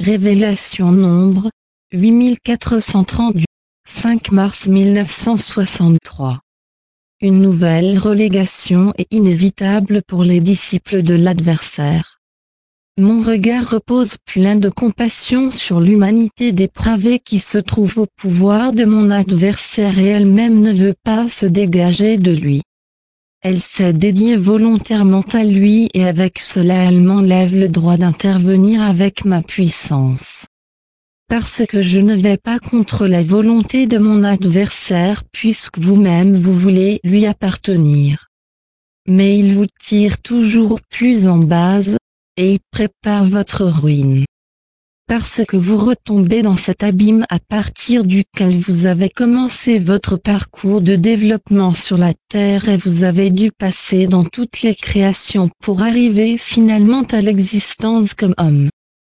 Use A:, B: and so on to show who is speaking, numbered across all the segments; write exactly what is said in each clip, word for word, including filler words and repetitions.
A: Révélation Nombre, huit mille quatre cent trente-huit, cinq mars mille neuf cent soixante-trois. Une nouvelle relégation est inévitable pour les disciples de l'adversaire. Mon regard repose plein de compassion sur l'humanité dépravée qui se trouve au pouvoir de mon adversaire et elle-même ne veut pas se dégager de lui. Elle s'est dédiée volontairement à lui et avec cela elle m'enlève le droit d'intervenir avec ma puissance. Parce que je ne vais pas contre la volonté de mon adversaire puisque vous-même vous voulez lui appartenir. Mais il vous tire toujours plus en base, et il prépare votre ruine. Parce que vous retombez dans cet abîme à partir duquel vous avez commencé votre parcours de développement sur la terre et vous avez dû passer dans toutes les créations pour arriver finalement à l'existence comme homme.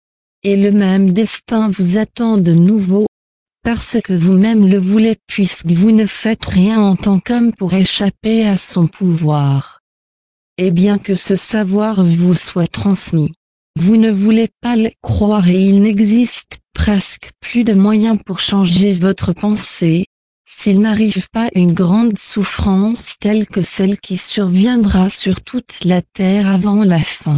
A: Et le même destin vous attend de nouveau, parce que vous-même le voulez puisque vous ne faites rien en tant qu'homme pour échapper à son pouvoir. Et bien que ce savoir vous soit transmis, vous ne voulez pas le croire et il n'existe presque plus de moyens pour changer votre pensée, s'il n'arrive pas une grande souffrance telle que celle qui surviendra sur toute la terre avant la fin.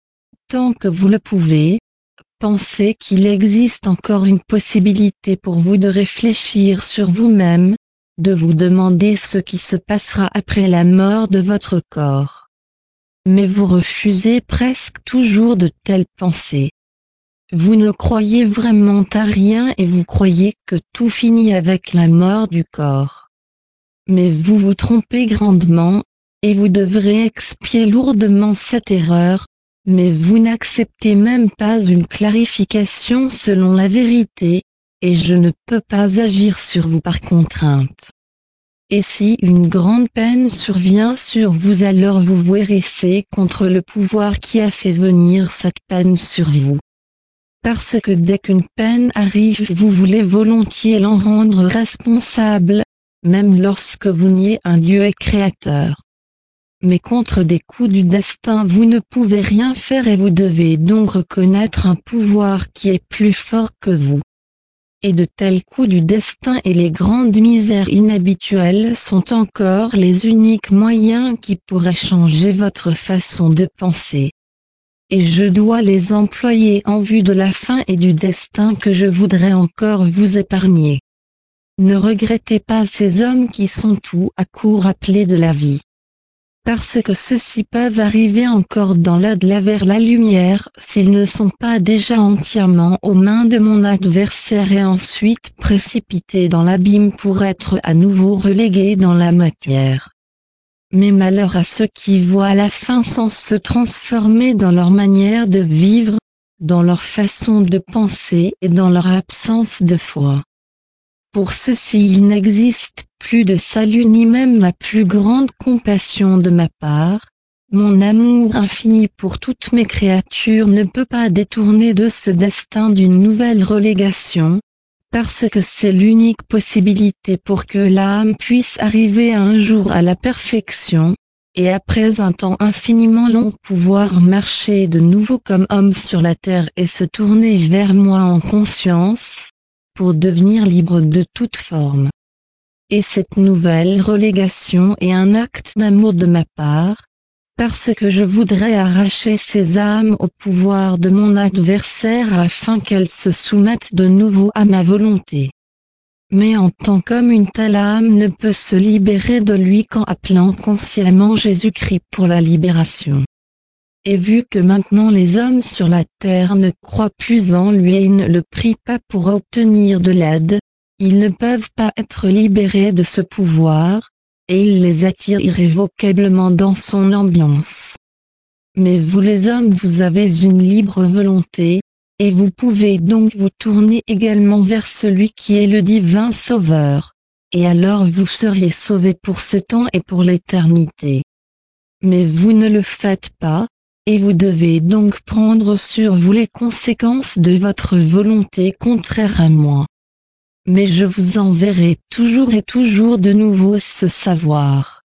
A: Tant que vous le pouvez, pensez qu'il existe encore une possibilité pour vous de réfléchir sur vous-même, de vous demander ce qui se passera après la mort de votre corps. Mais vous refusez presque toujours de telles pensées. Vous ne croyez vraiment à rien et vous croyez que tout finit avec la mort du corps. Mais vous vous trompez grandement, et vous devrez expier lourdement cette erreur, mais vous n'acceptez même pas une clarification selon la vérité, et je ne peux pas agir sur vous par contrainte. Et si une grande peine survient sur vous alors vous vous hérissez contre le pouvoir qui a fait venir cette peine sur vous. Parce que dès qu'une peine arrive vous voulez volontiers l'en rendre responsable, même lorsque vous niez un Dieu et créateur. Mais contre des coups du destin vous ne pouvez rien faire et vous devez donc reconnaître un pouvoir qui est plus fort que vous. Et de tels coups du destin et les grandes misères inhabituelles sont encore les uniques moyens qui pourraient changer votre façon de penser. Et je dois les employer en vue de la fin et du destin que je voudrais encore vous épargner. Ne regrettez pas ces hommes qui sont tout à coup rappelés de la vie. Parce que ceux-ci peuvent arriver encore dans l'au-delà vers la lumière s'ils ne sont pas déjà entièrement aux mains de mon adversaire et ensuite précipités dans l'abîme pour être à nouveau relégués dans la matière. Mais malheur à ceux qui voient la fin sans se transformer dans leur manière de vivre, dans leur façon de penser et dans leur absence de foi. Pour ceux-ci il n'existe plus de salut ni même la plus grande compassion de ma part, mon amour infini pour toutes mes créatures ne peut pas détourner de ce destin d'une nouvelle relégation, parce que c'est l'unique possibilité pour que l'âme puisse arriver un jour à la perfection, et après un temps infiniment long pouvoir marcher de nouveau comme homme sur la terre et se tourner vers moi en conscience, pour devenir libre de toute forme. Et cette nouvelle relégation est un acte d'amour de ma part, parce que je voudrais arracher ces âmes au pouvoir de mon adversaire afin qu'elles se soumettent de nouveau à ma volonté. Mais en tant qu'homme une telle âme ne peut se libérer de lui qu'en appelant consciemment Jésus-Christ pour la libération. Et vu que maintenant les hommes sur la terre ne croient plus en lui et ne le prient pas pour obtenir de l'aide, ils ne peuvent pas être libérés de ce pouvoir, et il les attire irrévocablement dans son ambiance. Mais vous les hommes vous avez une libre volonté, et vous pouvez donc vous tourner également vers celui qui est le divin Sauveur, et alors vous seriez sauvés pour ce temps et pour l'éternité. Mais vous ne le faites pas, et vous devez donc prendre sur vous les conséquences de votre volonté contraire à moi. Mais je vous enverrai toujours et toujours de nouveau ce savoir.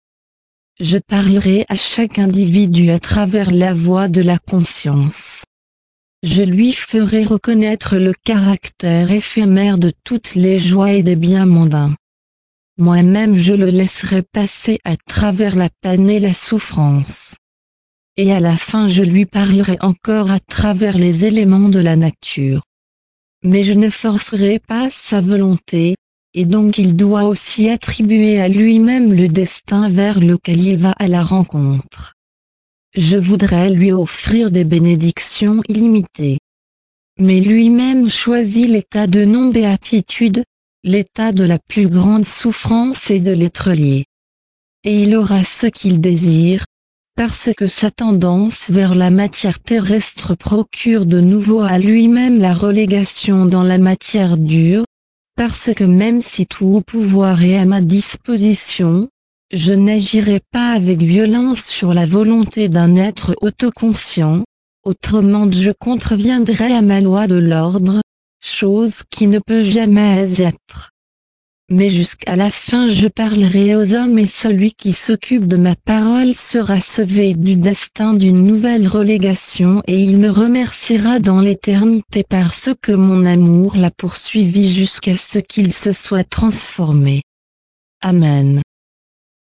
A: Je parlerai à chaque individu à travers la voix de la conscience. Je lui ferai reconnaître le caractère éphémère de toutes les joies et des biens mondains. Moi-même je le laisserai passer à travers la peine et la souffrance. Et à la fin je lui parlerai encore à travers les éléments de la nature. Mais je ne forcerai pas sa volonté, et donc il doit aussi attribuer à lui-même le destin vers lequel il va à la rencontre. Je voudrais lui offrir des bénédictions illimitées. Mais lui-même choisit l'état de non-béatitude, l'état de la plus grande souffrance et de l'être lié. Et il aura ce qu'il désire, parce que sa tendance vers la matière terrestre procure de nouveau à lui-même la relégation dans la matière dure, parce que même si tout pouvoir est à ma disposition, je n'agirai pas avec violence sur la volonté d'un être autoconscient, autrement je contreviendrai à ma loi de l'ordre, chose qui ne peut jamais être. Mais jusqu'à la fin je parlerai aux hommes et celui qui s'occupe de ma parole sera sauvé du destin d'une nouvelle relégation et il me remerciera dans l'éternité parce que mon amour l'a poursuivi jusqu'à ce qu'il se soit transformé. Amen.